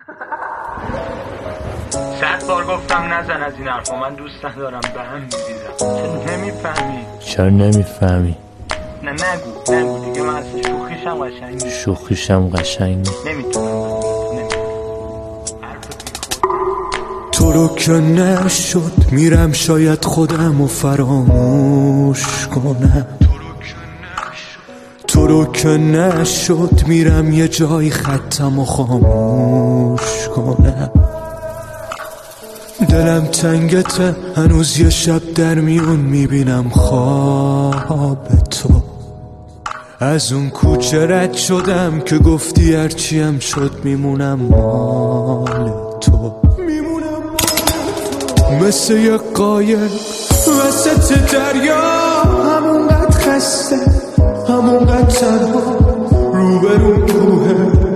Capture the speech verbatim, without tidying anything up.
صد بار گفتم نزن از این حرفا، من دوست ندارم به هم می‌ریزم. چرا نمیفهمی؟ چرا نمیفهمی؟ نه نگو نگو دیگه، من اصلا شوخیشم قشنگ شوخیشم قشنگ نمیتونم. تو رو که نشد میرم شاید خودم رو فراموش کنم، تو رو که نشد میرم یه جای خطم رو خاموش کنم. دلم تنگته هنوز یه شب در میون میبینم خواب تو، از اون کوچه رد شدم که گفتی هرچیم شد میمونم مال تو، مثل یه قایق وسط دریا، همونقدر خسته همونقدر تنها روبرون کوه